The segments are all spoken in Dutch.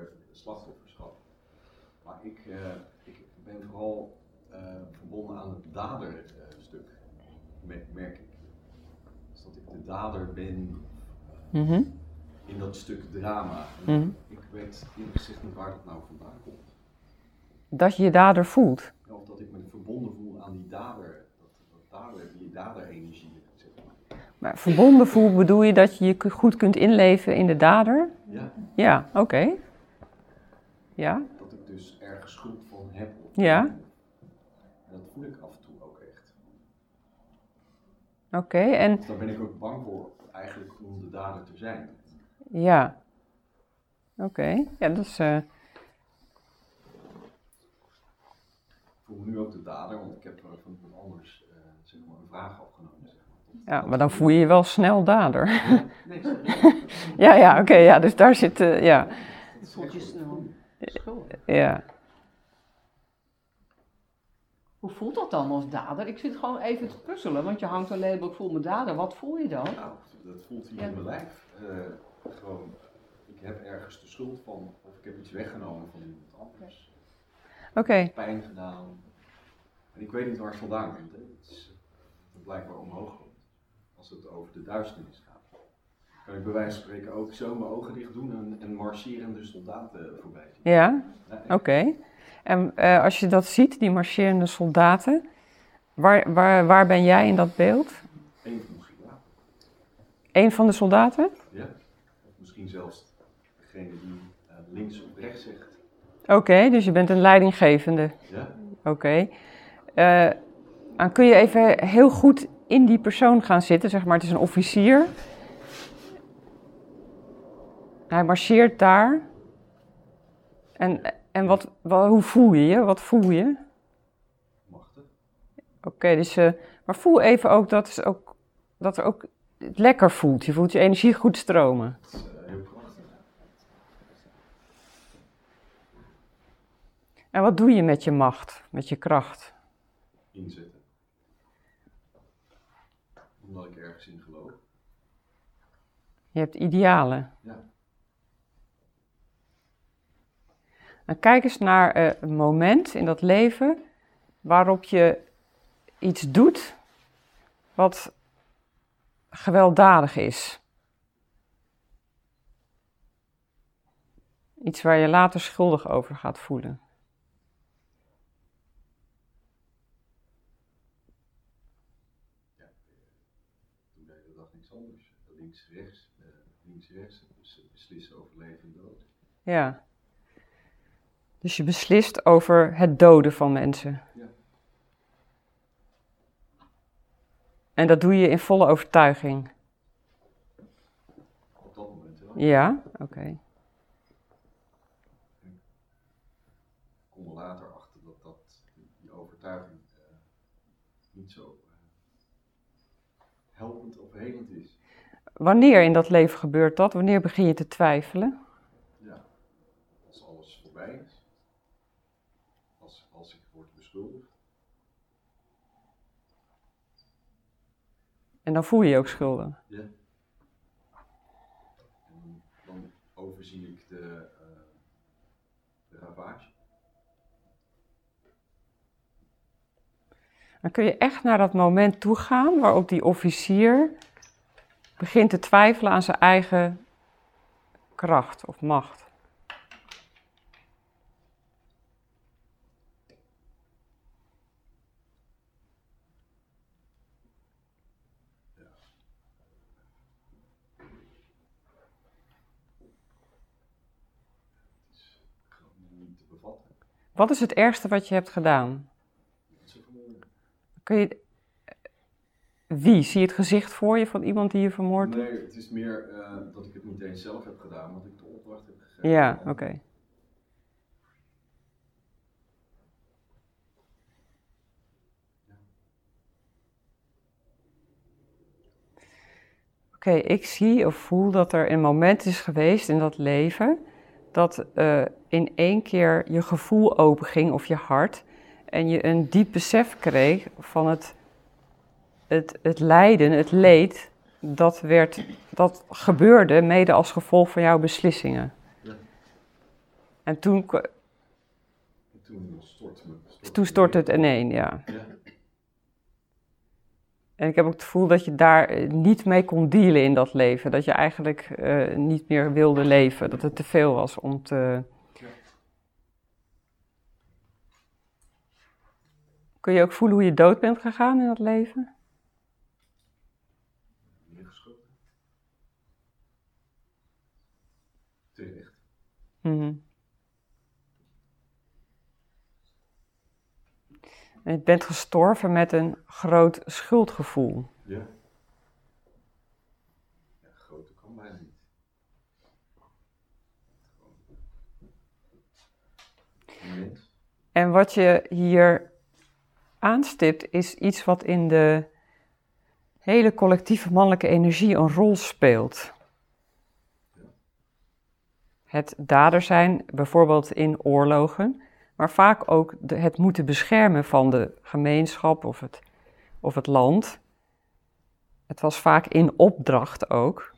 over slachtofferschap. Maar ik ben vooral verbonden aan het daderstuk, merk ik. Dus dat ik de dader ben in dat stuk drama. Ik weet eerlijk gezegd niet waar dat nou vandaan komt. Dat je je dader voelt? Ja, of dat ik me verbonden voel aan die dader, die daderenergie. Zeg maar. Maar verbonden voel bedoel je dat je je goed kunt inleven in de dader? Ja. Ja, oké. Ja. Dat ik dus ergens schuld van heb. Ja. En dat voel ik af en toe ook echt. Oké, en... Dus daar ben ik ook bang voor, eigenlijk om de dader te zijn. Ja. Oké, ja, dat is... Ik voel me nu ook de dader, want ik heb van iemand anders zeg maar een vraag afgenomen. Zeg maar. Ja, maar dan voel je je wel snel dader. Ja, nee, sorry. Ja, oké, ja, dus daar zit... ja. Het voelt je snel schuldig. Ja. Hoe voelt dat dan als dader? Ik zit gewoon even te puzzelen, want je hangt een label, ik voel me dader. Wat voel je dan? Nou, dat voelt hier in mijn lijf. Gewoon, ik heb ergens de schuld van, of ik heb iets weggenomen van iemand anders. Oké. Pijn gedaan. En ik weet niet waar het vandaan komt. Hè. Het is blijkbaar omhoog komt. Als het over de duisternis gaat. Kan ik bij wijze van spreken ook zo mijn ogen dicht doen en marcherende soldaten voorbij zien. Ja, Nee, oké. En als je dat ziet, die marcherende soldaten, waar ben jij in dat beeld? Eén van de soldaten. Eén van de soldaten? Ja. Of misschien zelfs degene die links of rechts zegt. Oké, dus je bent een leidinggevende. Ja. Oké. Dan kun je even heel goed in die persoon gaan zitten, zeg maar. Het is een officier. Hij marcheert daar. En hoe voel je je? Wat voel je? Machtig. Oké, dus, maar voel even ook dat er ook het lekker voelt. Je voelt je energie goed stromen. Dat is heel krachtig. En wat doe je met je macht, met je kracht? Inzetten. Omdat ik ergens in geloof. Je hebt idealen. Ja. Dan kijk eens naar een moment in dat leven waarop je iets doet wat gewelddadig is. Iets waar je later schuldig over gaat voelen. Ja. Toen deed de dag niks anders. Links-rechts beslissen over leven en dood. Ja. Dus je beslist over het doden van mensen. Ja. En dat doe je in volle overtuiging. Op dat moment wel. Ja, oké. Ik kom er later achter dat die overtuiging niet zo helpend of helend is. Wanneer in dat leven gebeurt dat? Wanneer begin je te twijfelen? Ja, als alles voorbij is. Als ik word beschuldigd. En dan voel je je ook schuldig. Ja. En dan overzie ik de ravage. Dan kun je echt naar dat moment toe gaan waarop die officier begint te twijfelen aan zijn eigen kracht of macht. Niet te bevatten. Wat is het ergste wat je hebt gedaan? Mensen vermoorden. Kun je... Wie? Zie je het gezicht voor je van iemand die je vermoordt? Nee, het is meer dat ik het niet eens zelf heb gedaan, want ik de opdracht heb gegeven. Ja, oké. Oké, ik zie of voel dat er een moment is geweest in dat leven dat in één keer je gevoel openging of je hart en je een diep besef kreeg van het lijden, het leed dat gebeurde mede als gevolg van jouw beslissingen. Ja. En toen Toen stortte het ineen, ja. Ja. En ik heb ook het gevoel dat je daar niet mee kon dealen in dat leven. Dat je eigenlijk niet meer wilde leven. Dat het te veel was om te... Ja. Kun je ook voelen hoe je dood bent gegaan in dat leven? Neergeschoten. Terecht. Mhm. En je bent gestorven met een groot schuldgevoel. Ja. Ja, grote kan bijna niet. Mens. En wat je hier aanstipt is iets wat in de hele collectieve mannelijke energie een rol speelt. Het dader zijn, bijvoorbeeld in oorlogen, maar vaak ook het moeten beschermen van de gemeenschap of het land. Het was vaak in opdracht ook.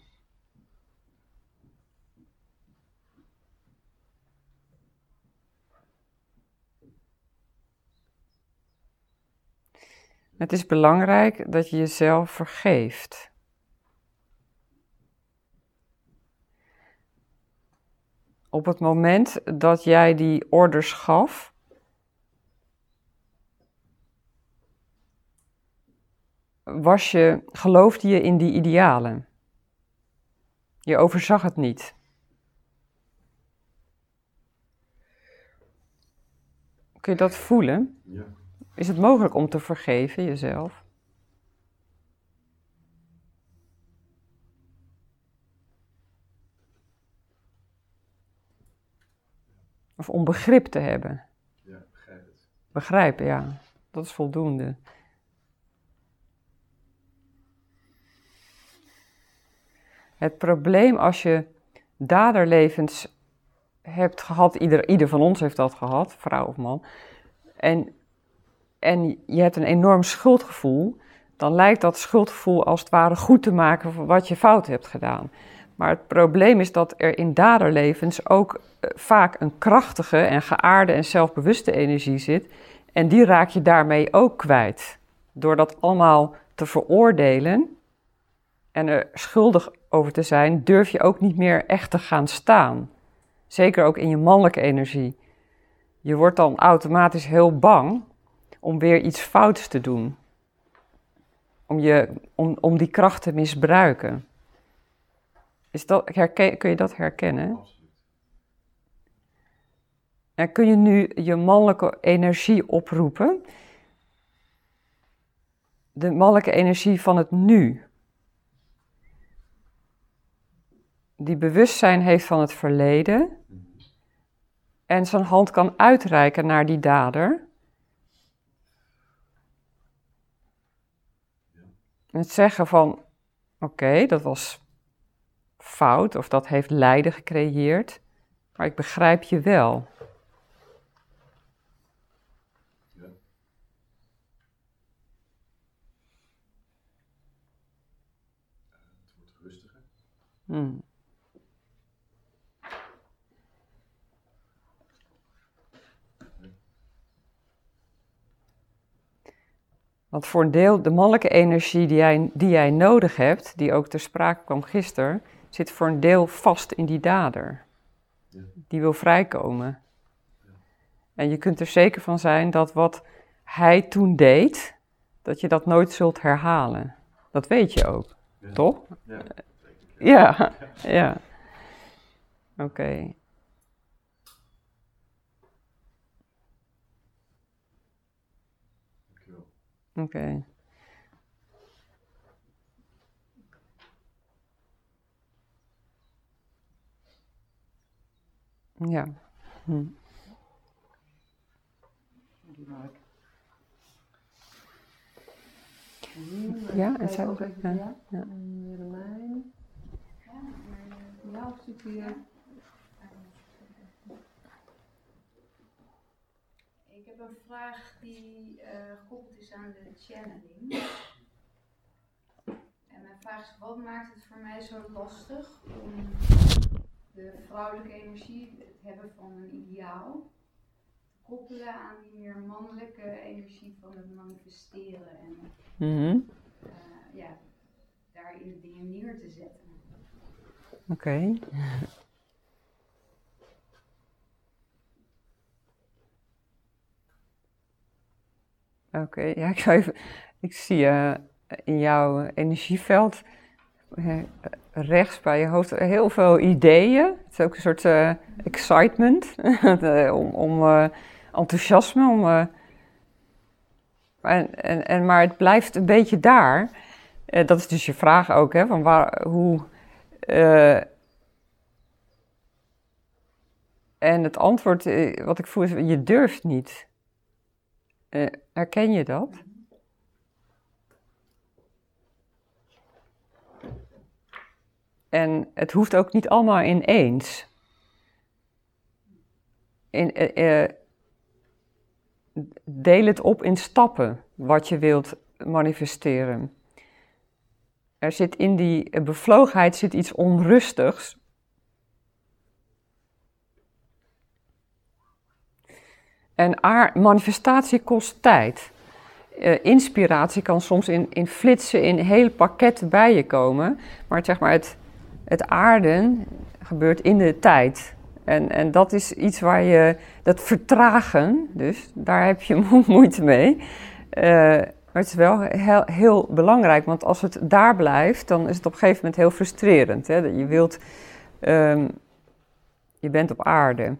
Het is belangrijk dat je jezelf vergeeft. Op het moment dat jij die orders gaf, geloofde je in die idealen. Je overzag het niet. Kun je dat voelen? Ja. Is het mogelijk om te vergeven jezelf? Of om begrip te hebben? Ja, begrijp het. Begrijpen, ja. Dat is voldoende. Het probleem als je daderlevens hebt gehad, ieder van ons heeft dat gehad, vrouw of man, en je hebt een enorm schuldgevoel, dan lijkt dat schuldgevoel als het ware goed te maken voor wat je fout hebt gedaan. Maar het probleem is dat er in daderlevens ook vaak een krachtige en geaarde en zelfbewuste energie zit. En die raak je daarmee ook kwijt. Door dat allemaal te veroordelen en er schuldig over te zijn, durf je ook niet meer echt te gaan staan. Zeker ook in je mannelijke energie. Je wordt dan automatisch heel bang om weer iets fouts te doen. Om die kracht te misbruiken. Kun je dat herkennen? Absoluut. En kun je nu je mannelijke energie oproepen? De mannelijke energie van het nu. Die bewustzijn heeft van het verleden. En zijn hand kan uitreiken naar die dader. En het zeggen van, oké, dat was fout of dat heeft lijden gecreëerd, maar ik begrijp je wel. Ja. Het wordt rustiger. Want voor een deel, de mannelijke energie die jij nodig hebt, die ook ter sprake kwam gisteren, zit voor een deel vast in die dader. Ja. Die wil vrijkomen. Ja. En je kunt er zeker van zijn dat wat hij toen deed, dat je dat nooit zult herhalen. Dat weet je ook, Ja. toch? Ja. Ja, ja. Oké. Dankjewel. Oké. Ja. Ja, en zij ook. Ja. Ja. Willemijn. Jouw stukje. Ik heb een vraag die gekoppeld is aan de channeling. En mijn vraag is, wat maakt het voor mij zo lastig om de vrouwelijke energie, het hebben van een ideaal, te koppelen aan die meer mannelijke energie van het manifesteren en daarin de dingen neer te zetten. Oké. Oké, ja, ik zie in jouw energieveld rechts bij je hoofd heel veel ideeën. Het is ook een soort excitement, enthousiasme. Maar het blijft een beetje daar. Dat is dus je vraag ook, hè, van hoe... en het antwoord wat ik voel is, je durft niet. Herken je dat? En het hoeft ook niet allemaal ineens. Deel het op in stappen, wat je wilt manifesteren. Er zit in die bevlogenheid zit iets onrustigs. En manifestatie kost tijd. Inspiratie kan soms in flitsen, in hele pakketten bij je komen. Maar zeg maar het aarden gebeurt in de tijd. En dat is iets waar dat vertragen, dus daar heb je moeite mee. Maar het is wel heel belangrijk, want als het daar blijft, dan is het op een gegeven moment heel frustrerend. Hè? Je bent op aarde.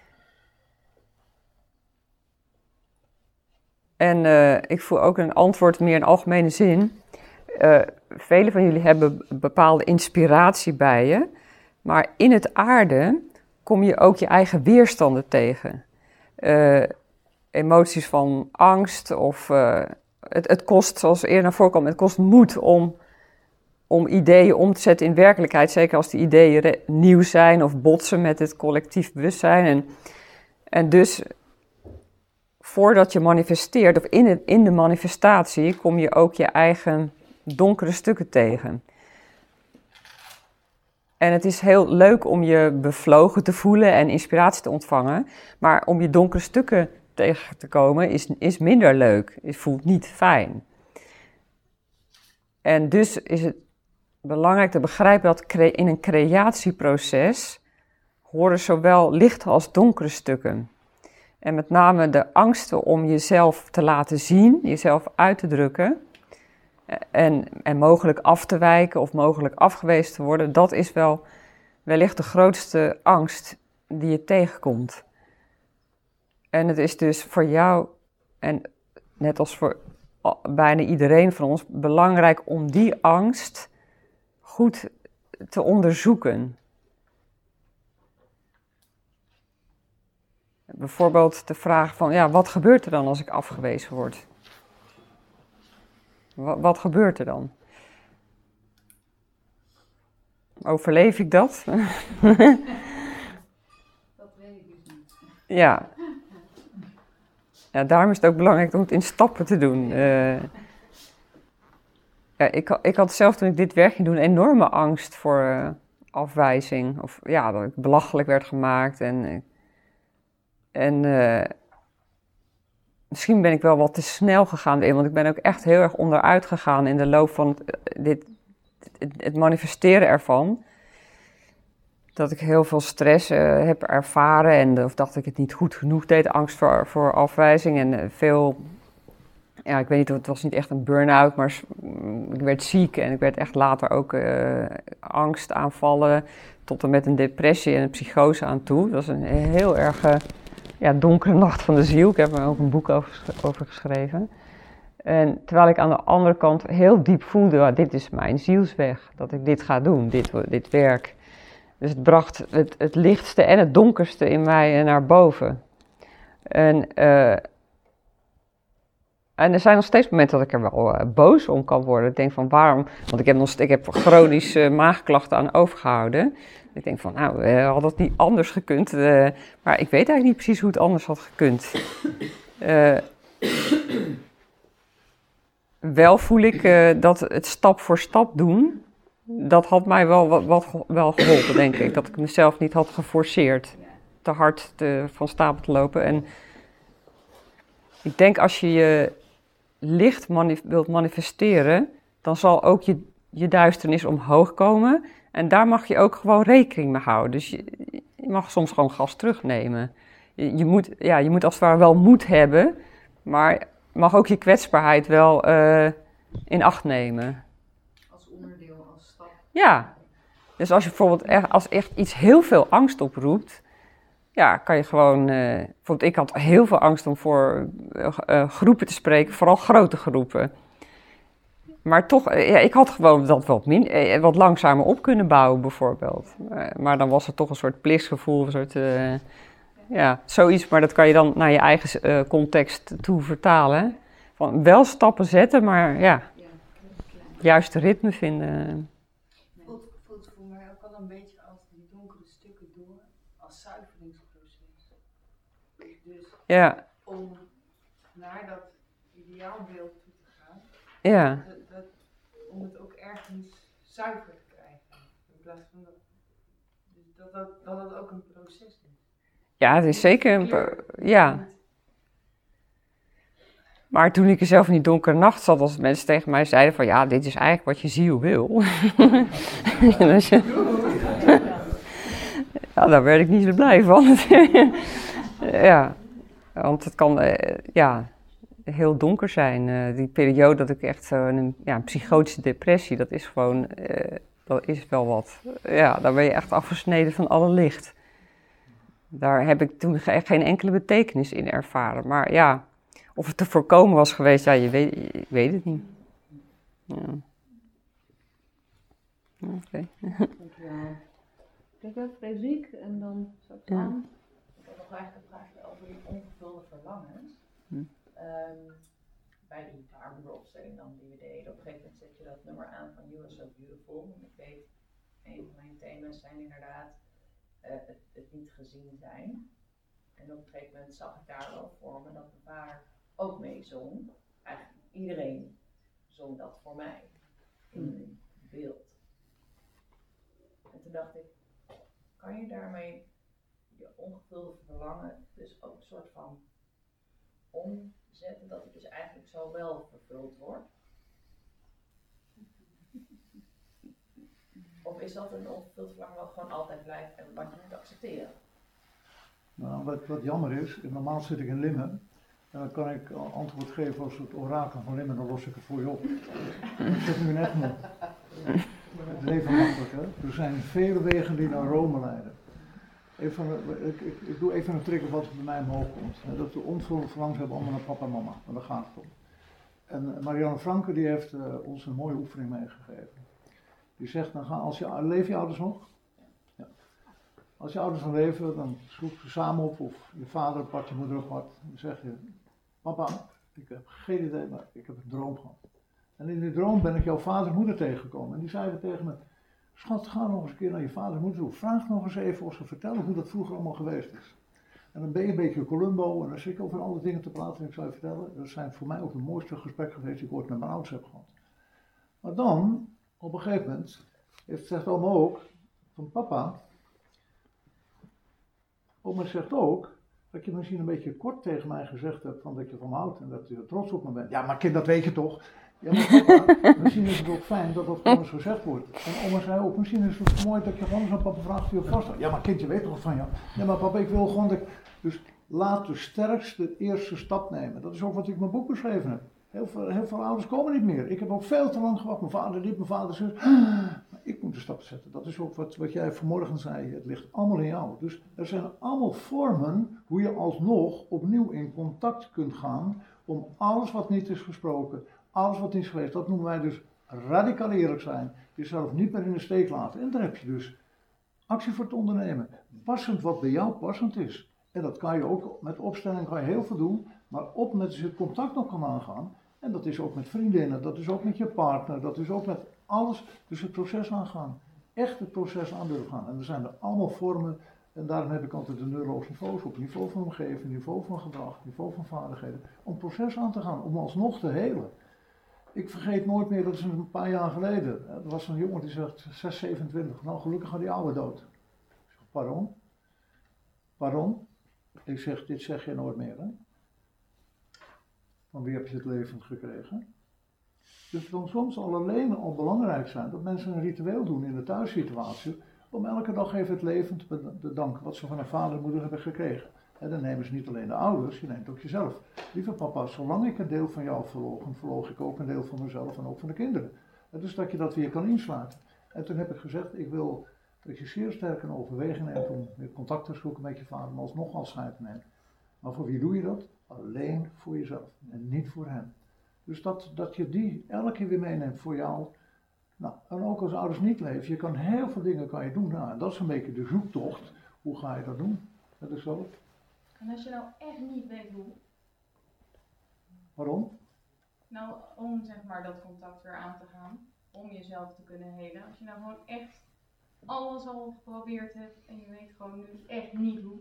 En ik voel ook een antwoord meer in algemene zin. Velen van jullie hebben bepaalde inspiratie bij je. Maar in het aarde kom je ook je eigen weerstanden tegen. Emoties van angst of het kost, zoals eerder naar voren kwam, het kost moed om ideeën om te zetten in werkelijkheid. Zeker als die ideeën nieuw zijn of botsen met het collectief bewustzijn. En dus... Voordat je manifesteert, of in de manifestatie, kom je ook je eigen donkere stukken tegen. En het is heel leuk om je bevlogen te voelen en inspiratie te ontvangen. Maar om je donkere stukken tegen te komen is minder leuk. Het voelt niet fijn. En dus is het belangrijk te begrijpen dat in een creatieproces horen zowel lichte als donkere stukken. En met name de angsten om jezelf te laten zien, jezelf uit te drukken en mogelijk af te wijken of mogelijk afgewezen te worden, dat is wellicht de grootste angst die je tegenkomt. En het is dus voor jou, en net als voor bijna iedereen van ons, belangrijk om die angst goed te onderzoeken. Bijvoorbeeld de vraag van, wat gebeurt er dan als ik afgewezen word? Wat gebeurt er dan? Overleef ik dat? Dat weet ik dus niet. Ja. Daarom is het ook belangrijk om het in stappen te doen. Ik had zelf toen ik dit werk ging doen enorme angst voor afwijzing. Of dat ik belachelijk werd gemaakt En misschien ben ik wel wat te snel gegaan, want ik ben ook echt heel erg onderuit gegaan in de loop van het manifesteren ervan. Dat ik heel veel stress heb ervaren of dacht ik het niet goed genoeg deed, angst voor afwijzing en veel, ik weet niet, het was niet echt een burn-out, maar ik werd ziek en ik werd echt later ook angstaanvallen tot en met een depressie en een psychose aan toe. Dat was een heel erg... donkere nacht van de ziel. Ik heb er ook een boek over geschreven. En terwijl ik aan de andere kant heel diep voelde, dit is mijn zielsweg. Dat ik dit ga doen, dit werk. Dus het bracht het lichtste en het donkerste in mij naar boven. En er zijn nog steeds momenten dat ik er wel boos om kan worden. Ik denk van waarom, want ik heb chronische maagklachten aan overgehouden. Ik denk van, had dat niet anders gekund? Maar ik weet eigenlijk niet precies hoe het anders had gekund. Wel voel ik dat het stap voor stap doen, dat had mij wel geholpen, denk ik. Dat ik mezelf niet had geforceerd te hard van stapel te lopen. En ik denk als je je licht wilt manifesteren, dan zal ook je duisternis omhoog komen. En daar mag je ook gewoon rekening mee houden. Dus je mag soms gewoon gas terugnemen. Je moet als het ware wel moed hebben, maar mag ook je kwetsbaarheid wel in acht nemen. Als onderdeel, als stap. Ja, dus als je bijvoorbeeld als echt iets heel veel angst oproept, ja, kan je gewoon... bijvoorbeeld ik had heel veel angst om voor groepen te spreken, vooral grote groepen. Maar toch, ik had gewoon dat wat langzamer op kunnen bouwen bijvoorbeeld. Maar dan was het toch een soort plichtsgevoel, een soort... zoiets, maar dat kan je dan naar je eigen context toe vertalen. Van wel stappen zetten, maar juist de ritme vinden. Voelt voor mij ook al een beetje als die donkere stukken door, als zuiveringsproces. Dus om naar dat ideaalbeeld toe te gaan, om het ook ergens zuiver te krijgen. In plaats van dat het ook een proces is. Ja, het is zeker Maar toen ik er zelf in die donkere nacht zat, als mensen tegen mij zeiden van ja, dit is eigenlijk wat je ziel wil. Daar werd ik niet zo blij van. Want het kan heel donker zijn. Die periode dat ik echt een psychotische depressie, dat is gewoon, dat is wel wat. Ja, daar ben je echt afgesneden van alle licht. Daar heb ik toen geen enkele betekenis in ervaren. Maar ja, of het te voorkomen was geweest, ik weet het niet. Ja. Oké. Dankjewel. Kijk, Frederik, en dan zou ik aan. Ik heb nog eigenlijk een vraag over die ongevulde verlangens. Bij die taartopstelling dan die we deden, op een gegeven moment zet je dat nummer aan van You Are So Beautiful. En ik weet, een van mijn thema's zijn inderdaad het niet gezien zijn. En op een gegeven moment zag ik daar wel voor me dat mijn vader ook mee zong. Eigenlijk iedereen zong dat voor mij in een beeld. En toen dacht ik, kan je daarmee je ongevulde verlangen dus ook een soort van omzetten dat het dus eigenlijk zo wel vervuld wordt? Of is dat een ongevuld verlangen wat gewoon altijd blijft en wat je moet accepteren? Nou, wat jammer is, normaal zit ik in Limmen en dan kan ik antwoord geven als het orakel van Limmen, dan los ik het voor je op. Ik zit nu in Egmond. Het is even makkelijk, hè? Er zijn vele wegen die naar Rome leiden. Ik doe even een trigger wat bij mij omhoog komt. Dat we onvuldig verlangens hebben allemaal naar papa en mama, maar daar gaat het om. En Marianne Franke die heeft ons een mooie oefening meegegeven. Die zegt, leven je ouders nog? Ja. Als je ouders nog leven, dan zoek ze samen op, of je vader apart, je moeder apart. Dan zeg je, papa, ik heb geen idee, maar ik heb een droom gehad. En in die droom ben ik jouw vader en moeder tegengekomen. En die zeiden tegen me, schat, ga nog eens een keer naar je vader en moeder toe. Vraag nog eens even of ze vertellen hoe dat vroeger allemaal geweest is. En dan ben je een beetje Columbo en dan zit ik over alle dingen te praten en ik zou je vertellen. Dat zijn voor mij ook de mooiste gesprekken geweest die ik ooit met mijn ouders heb gehad. Maar dan, op een gegeven moment, zegt oma ook, van papa, oma zegt ook, dat je misschien een beetje kort tegen mij gezegd hebt van dat je van me houdt en dat je trots op me bent. Ja, maar kind, dat weet je toch? Ja, maar papa, misschien is het ook fijn dat dat gewoon eens gezegd wordt. En oma zei ook, misschien is het mooi dat je gewoon eens aan papa vraagt of je vasthoudt. Ja, maar kind, je weet toch wat van jou? Ja, maar papa, ik wil gewoon dat ik... Dus laat de sterkste eerste stap nemen. Dat is ook wat ik in mijn boek beschreven heb. Heel veel ouders komen niet meer. Ik heb ook veel te lang gewacht. Mijn vader liep, mijn vader zus. Maar ik moet de stap zetten. Dat is ook wat jij vanmorgen zei. Het ligt allemaal in jou. Dus er zijn allemaal vormen hoe je alsnog opnieuw in contact kunt gaan om alles wat niet is gesproken, alles wat niet is geweest, dat noemen wij dus radicaal eerlijk zijn. Jezelf niet meer in de steek laten. En daar heb je dus actie voor te ondernemen. Passend wat bij jou passend is. En dat kan je ook met opstelling kan je heel veel doen. Maar op met je contact nog kan aangaan. En dat is ook met vriendinnen, dat is ook met je partner, dat is ook met alles. Dus het proces aangaan. Echt het proces aan durven gaan. En er zijn er allemaal vormen. En daarom heb ik altijd de neurologische niveaus op. Niveau van omgeving, niveau van gedrag, niveau van vaardigheden. Om het proces aan te gaan, om alsnog te helen. ik vergeet nooit meer, dat is een paar jaar geleden. Er was een jongen die zegt 6, 27. Nou, gelukkig gaat die oude dood. Ik zeg, pardon? Pardon? Ik zeg, dit zeg je nooit meer, hè? Van wie heb je het levend gekregen? Dus het kan soms alleen al belangrijk zijn dat mensen een ritueel doen in de thuissituatie, om elke dag even het leven te bedanken wat ze van hun vader en moeder hebben gekregen. En dan nemen ze niet alleen de ouders, je neemt ook jezelf. Lieve papa, zolang ik een deel van jou verloog ik ook een deel van mezelf en ook van de kinderen. En dus dat je dat weer kan insluiten. En toen heb ik gezegd, ik wil dat je zeer sterk een overweging neemt om weer contact te zoeken met je vader, maar alsnog afscheid te nemen. Maar voor wie doe je dat? Alleen voor jezelf en niet voor hem. Dus dat je die elke keer weer meeneemt voor jou. Nou, en ook als ouders niet leven, je kan heel veel dingen kan je doen. Nou, en dat is een beetje de zoektocht. Hoe ga je dat doen? Dat is zo. En als je nou echt niet weet hoe, Waarom? nou om zeg maar dat contact weer aan te gaan, om jezelf te kunnen helen. Als je nou gewoon echt alles al geprobeerd hebt en je weet gewoon nu echt niet hoe.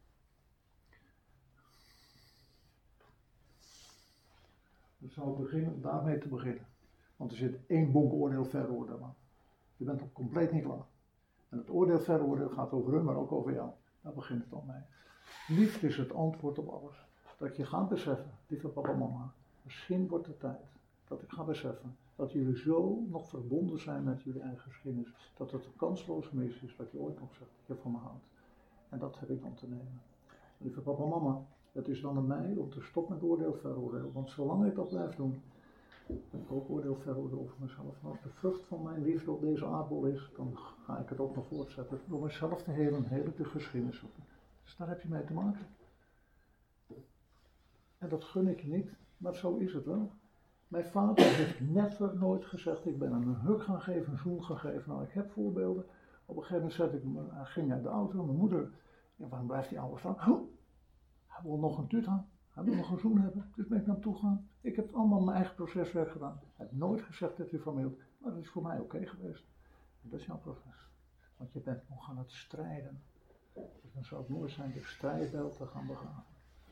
Dan zou ik beginnen daarmee te beginnen. Want er zit één bonk oordeel veroordeel aan. Je bent ook compleet niet klaar. En het oordeel veroordeel gaat over hun, maar ook over jou. Daar begint het al mee. Liefde is het antwoord op alles. Dat je gaat beseffen, lieve papa en mama, misschien wordt het tijd dat ik ga beseffen dat jullie zo nog verbonden zijn met jullie eigen geschiedenis, dat het een kansloos mis is dat je ooit nog zegt dat je van me houdt. En dat heb ik dan te nemen. Lieve papa en mama, het is dan aan mij om te stoppen met oordeel veroordeel, want zolang ik dat blijf doen, heb ik ook oordeel veroordeel over mezelf. En als de vrucht van mijn liefde op deze aardbol is, dan ga ik het ook nog voortzetten door mezelf te helen, heel de geschiedenis op. Dus daar heb je mee te maken. En dat gun ik je niet, maar zo is het wel. Mijn vader heeft never nooit gezegd, ik ben hem een huk gaan geven, een zoen gaan geven. Nou, ik heb voorbeelden. Op een gegeven moment ging hij uit de auto, mijn moeder, ja, waarom blijft die oude staan? Oh, hij wil nog een tuut aan, hij wil nog een zoen hebben, dus ben ik naar hem toe gegaan. Ik heb allemaal mijn eigen proceswerk gedaan. Hij heeft nooit gezegd dat hij van me hield, maar dat is voor mij oké geweest. En dat is jouw proces, want je bent nog aan het strijden. Dus dan zou het mooi zijn de strijdbijl te gaan begraven.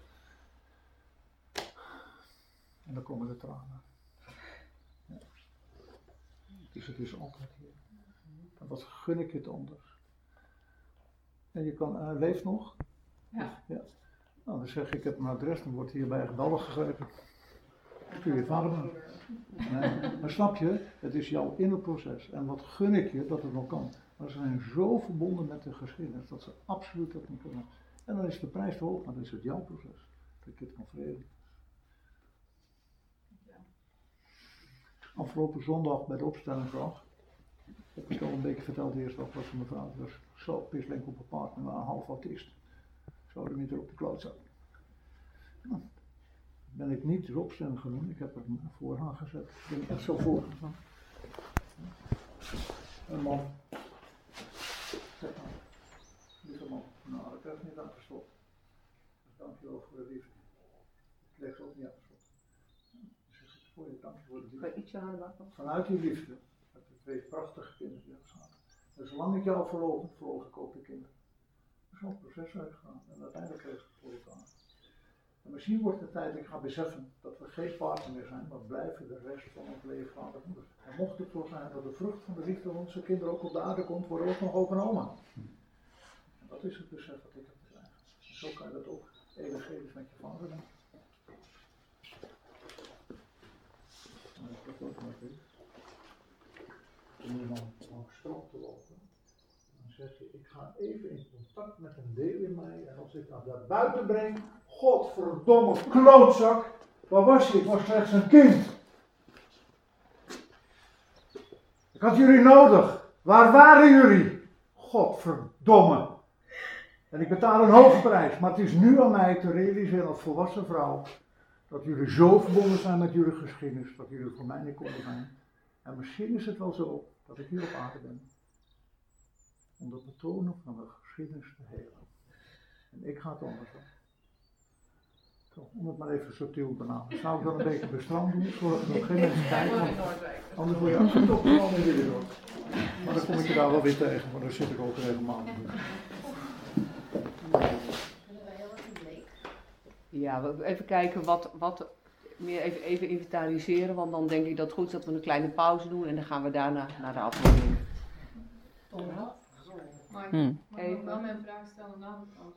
En dan komen de tranen. Ja. Dus het is altijd hier. En wat gun ik je het anders? En je kan, leeft nog? Ja. Ja. Nou, dan zeg ik heb een adres, dan wordt hierbij geweldig gegrepen. Dan kun je je vader doen. Nee, maar snap je, het is jouw innerproces. En wat gun ik je dat het nog kan. Maar ze zijn zo verbonden met de geschiedenis dat ze absoluut dat niet kunnen. En dan is de prijs te hoog, maar dan is het jouw proces. Dat je het kan verdedigen. Afgelopen zondag bij de opstellingsdag heb ik al een beetje verteld eerst ook wat mijn vrouw was. Zo pislenk op een paard met een half autist. Zo er niet op de klootzak. Nou, ben ik niet de opstelling genoemd, ik heb er vooraan gezet. Ik ben echt zo voorgegaan. Een man. Zeg maar. Lieve man. Nou, dat heb ik niet afgestopt. Dus dankjewel voor de liefde. Ik leg ze ook niet afgestopt. Voor je, dank je voor de liefde. Kan je ietsje harder maken? Vanuit die liefde heb ik 2 prachtige kinderen die samen. En zolang ik jou verloog ik ook de kinderen. Er is al een proces uitgegaan en uiteindelijk kreeg ik het voor elkaar. En misschien wordt het tijd dat ik ga beseffen dat we geen partner meer zijn, maar blijven de rest van ons leven vader en moeder. En mocht het zo zijn dat de vrucht van de liefde van onze kinderen ook op de aarde komt, worden we ook nog opa en oma. En dat is het besef dat ik heb te krijgen. En zo kan je dat ook energetisch met je vader doen. Dat ook nog is. Om je dan langs strand te lopen, dan zeg je, ik ga even in contact met een deel in mij en als ik dat daar buiten breng, godverdomme klootzak, waar was je? Ik was slechts een kind. Ik had jullie nodig. Waar waren jullie? Godverdomme. En ik betaal een hoge prijs, maar het is nu aan mij te realiseren als volwassen vrouw dat jullie zo verbonden zijn met jullie geschiedenis, dat jullie voor mij niet konden zijn. En misschien is het wel zo dat ik hier op aarde ben. Om de patronen van de geschiedenis te helen. En ik ga het anders doen. Zo, om het maar even subtiel te benaderen. Zou ik dan een beetje bestrand doen, zodat er geen mensen kijken, want anders word je toch gewoon in willen door. Maar dan kom ik je daar wel weer tegen, maar daar zit ik ook regelmatig in. Ja, even kijken wat meer even inventariseren, want dan denk ik dat het goed is dat we een kleine pauze doen en dan gaan we daarna naar de afronding. Maar Hm. ik mag nog wel mijn vraag stellen na de pauze.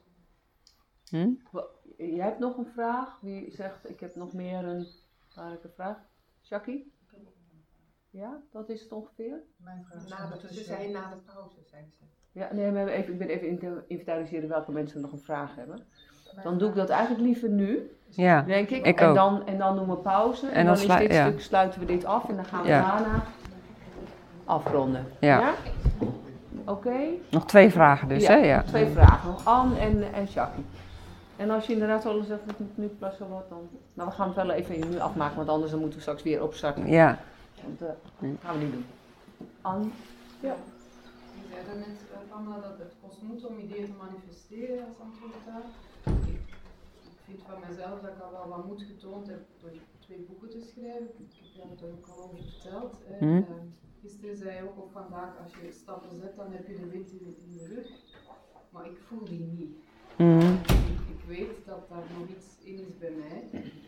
Jij hebt nog een vraag? Wie zegt, ik heb nog meer een belangrijke vraag? Jackie? Ja, dat is het ongeveer? Mijn vraag Ze zei na de pauze, zei ze. Ja, nee, maar ik ben even inventariseren welke mensen nog een vraag hebben. Dan doe ik dat eigenlijk liever nu, Ja, denk ik. ik en, ook. dan doen we pauze. En En dan dan is dit ja. stuk, sluiten we dit af en dan gaan we Ja. daarna afronden. Ja. Oké? Nog 2 vragen dus, hè? Ja. 2 vragen. Nog Anne en Jackie. En als je inderdaad al zegt dat het nu plus wel wat, dan... Nou, we gaan het wel even nu afmaken, want anders dan moeten we straks weer opstarten. Ja. Want, dat gaan we niet doen. Anne? Ja. Je zei daarnet, Pamela, dat het kost moed om ideeën te manifesteren als antwoord daar. Ik vind van mezelf dat ik al wel wat moed getoond heb door 2 boeken te schrijven. Ik heb jou dat ook al over verteld. Gisteren zei je ook op vandaag, als je stappen zet, dan heb je de wind in de rug. Maar ik voel die niet. Ik weet dat daar nog iets in is bij mij.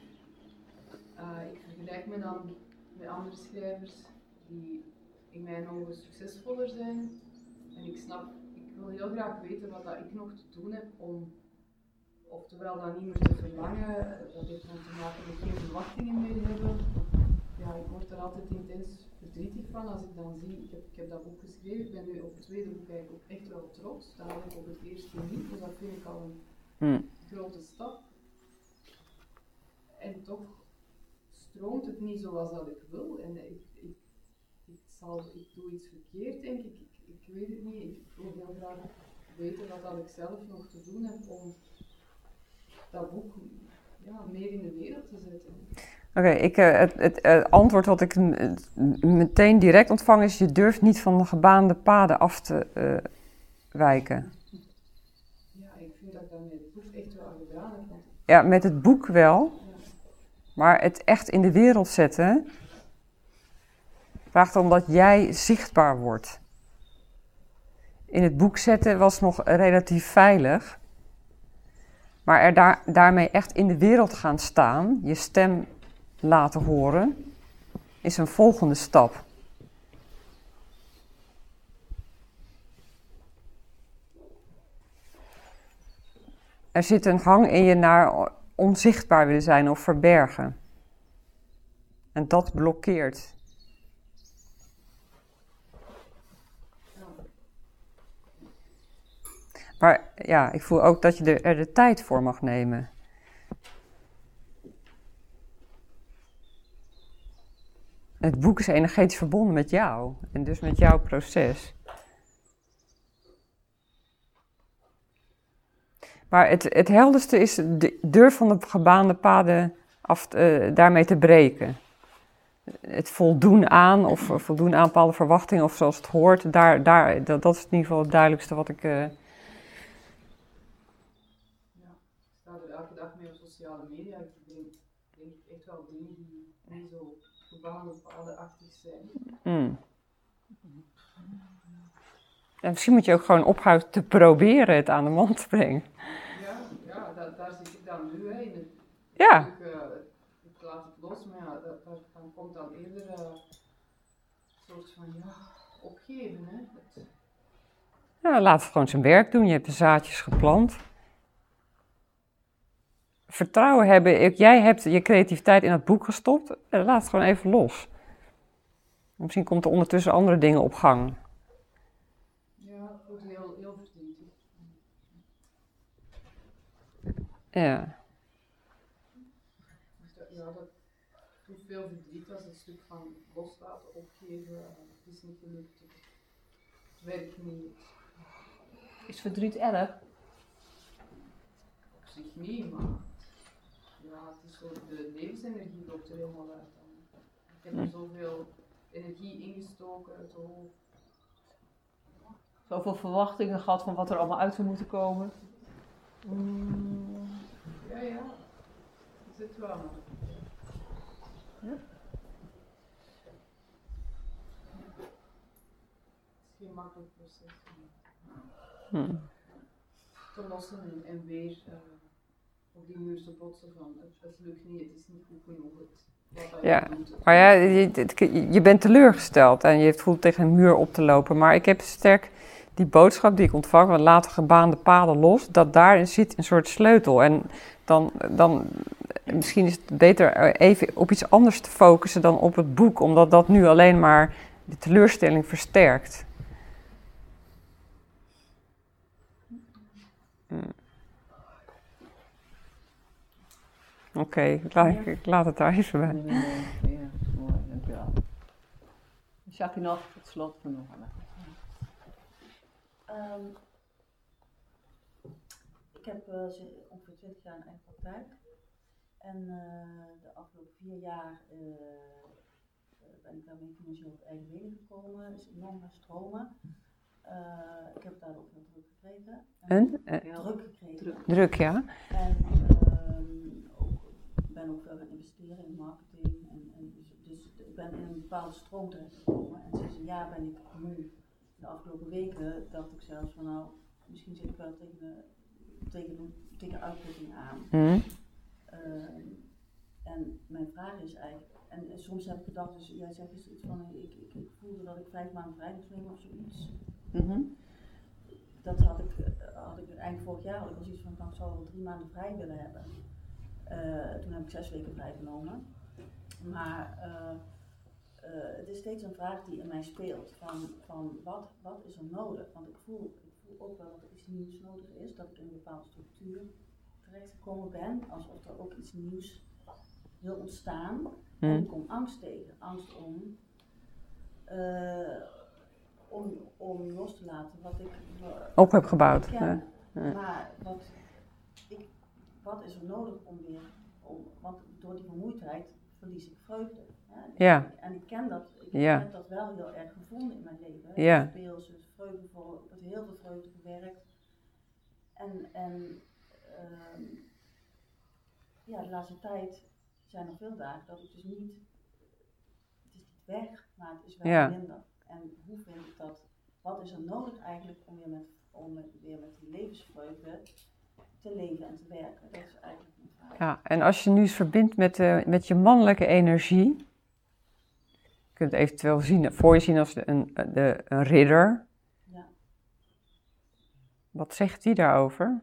Ik vergelijk me dan met andere schrijvers die in mijn ogen succesvoller zijn. En ik wil heel graag weten wat dat ik nog te doen heb om, oftewel dan niet meer te verlangen, dat heeft dan te maken met geen verwachtingen meer hebben. Ja, ik word er altijd intens verdrietig van als ik dan zie, ik heb dat boek geschreven, ik ben nu op het tweede boek eigenlijk ook echt wel trots. Dat had ik op het eerste niet, dus dat vind ik al een grote stap. En toch stroomt het niet zoals dat ik wil. En ik doe iets verkeerd, denk ik. Ik weet het niet. Ik wil heel graag weten wat ik zelf nog te doen heb om dat boek meer in de wereld te zetten. Oké, het antwoord wat ik meteen direct ontvang is: je durft niet van de gebaande paden af te wijken. Ja, ik vind dat ik dat met het boek echt wel aan gedaan heb. Ja, met het boek wel, maar het echt in de wereld zetten vraagt erom dat jij zichtbaar wordt. In het boek zetten was nog relatief veilig, maar er daarmee echt in de wereld gaan staan, je stem laten horen, is een volgende stap. Er zit een hang in je naar onzichtbaar willen zijn of verbergen. En dat blokkeert. Maar ja, ik voel ook dat je er de tijd voor mag nemen. Het boek is energetisch verbonden met jou en dus met jouw proces. Maar het helderste is de deur van de gebaande paden daarmee te breken. Het voldoen aan of voldoen aan bepaalde verwachtingen of zoals het hoort, dat is in ieder geval het duidelijkste wat ik... Ja, ik sta er elke dag mee op sociale media. Ik denk echt wel dingen die niet zo gebaande padenachtig zijn. En misschien moet je ook gewoon ophouden te proberen het aan de man te brengen. Ja, daar zit ik dan nu in het Ja. stuk, ik laat het los, maar ja, dan komt dan eerder een soort van opgeven. Hè. Ja, laat het gewoon zijn werk doen. Je hebt de zaadjes geplant. Vertrouwen hebben. Jij hebt je creativiteit in het boek gestopt. Laat het gewoon even los. Misschien komt er ondertussen andere dingen op gang. Ja, het wordt heel verdrietig. Ja. Ja, dat doet veel verdriet als het stuk van loslaten, opgeven. Het is niet gelukt. Het werkt niet. Is verdriet erg? Op zich niet, maar ja, het is zo, de levensenergie loopt er helemaal uit. Ik heb er zoveel energie ingestoken uit de hoofd. Zoveel verwachtingen gehad van wat er allemaal uit zou moeten komen. Ja, dat zit wel. Ja. Het is geen makkelijk proces om te lossen en weer op die muur te botsen van het lukt niet, het is niet goed genoeg. Ja, maar ja, je bent teleurgesteld en je voelt tegen een muur op te lopen. Maar ik heb sterk die boodschap die ik ontvang, van laat de gebaande paden los, dat daarin zit een soort sleutel. En dan misschien is het beter even op iets anders te focussen dan op het boek, omdat dat nu alleen maar de teleurstelling versterkt. Oké, ik laat het daar even bij. Ja, mooi, dankjewel. Jackie nog tot slot van nog. Ik heb ongeveer 20 jaar een eigen praktijk. En de afgelopen 4 jaar ben ik daarmee financieel op eigen benen gekomen. Dus enorm gaan stromen. Ik heb daardoor ook veel druk gekregen. Druk gekregen. Druk, ja. En ik ben ook veel gaan investeren in marketing. Dus ik ben in een bepaalde stroom terechtgekomen. En sinds een jaar ben ik nu, de afgelopen weken, dacht ik zelfs van nou, misschien zit ik wel tegen uitputting aan. En mijn vraag is eigenlijk, en soms heb ik gedacht, dus jij zegt dus iets van, ik voelde dat ik 5 maanden vrij moest nemen of zoiets. Dat had ik eind vorig jaar had ik al zoiets van, ik zou wel 3 maanden vrij willen hebben. Toen heb ik 6 weken vrij genomen. Maar het is steeds een vraag die in mij speelt, van wat is er nodig? Want ik voel ook wel dat er iets nieuws nodig is, dat ik in een bepaalde structuur terechtgekomen ben, alsof er ook iets nieuws wil ontstaan. En ik kom angst tegen. Angst om los te laten wat ik op heb gebouwd. Ja. Maar wat is er nodig want door die vermoeidheid verlies ik vreugde. Ja. En ik ken dat. Ik heb dat wel heel erg gevonden in mijn leven. Ja. Speels, vreugdevol, ik heb heel veel vreugde gewerkt. En de laatste tijd zijn er veel dagen dat ik dus niet, het is niet weg, maar het is wel minder. En hoe vind ik dat, wat is er nodig eigenlijk om weer met die levensvreugde te leven en te werken? Dat is eigenlijk mijn vraag. Ja, en als je nu eens verbindt met je mannelijke energie, je kunt het eventueel voor je zien als een ridder. Ja. Wat zegt die daarover?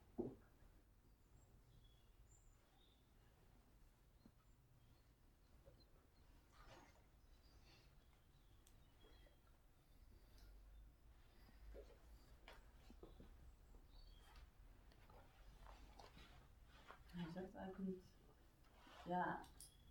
Hij zegt eigenlijk niet, ja,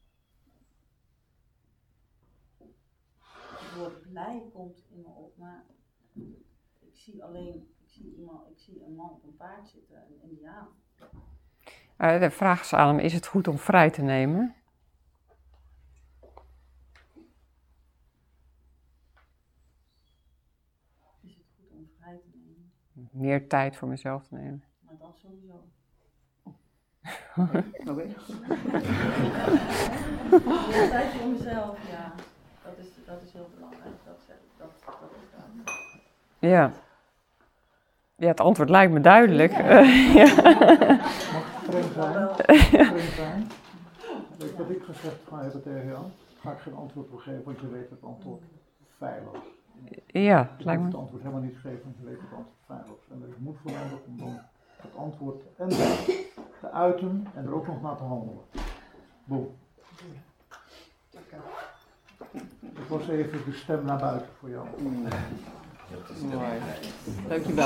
het woord blij komt in me op, maar ik zie een man op een paard zitten, een indiaan. De vraag is aan hem, is het goed om vrij te nemen? Is het goed om vrij te nemen? Meer tijd voor mezelf te nemen. Maar dat sowieso. Oké. Meer tijd voor mezelf, ja. Dat is heel belangrijk. Dat is dat. Ja. Ja, het antwoord lijkt me duidelijk. Mag ik streng zijn? Weet je wat ik gezegd ga hebben tegen jou? Ga ik geen antwoord op geven, want je weet het antwoord feilloos. Ja, Je lijkt hoeft me. het antwoord helemaal niet te geven, want je weet het antwoord feilloos. En er is moed voor nodig om dan het antwoord en te uiten en er ook nog naar te handelen. Boom. Het was even de stem naar buiten voor jou. Mooi. Dankjewel.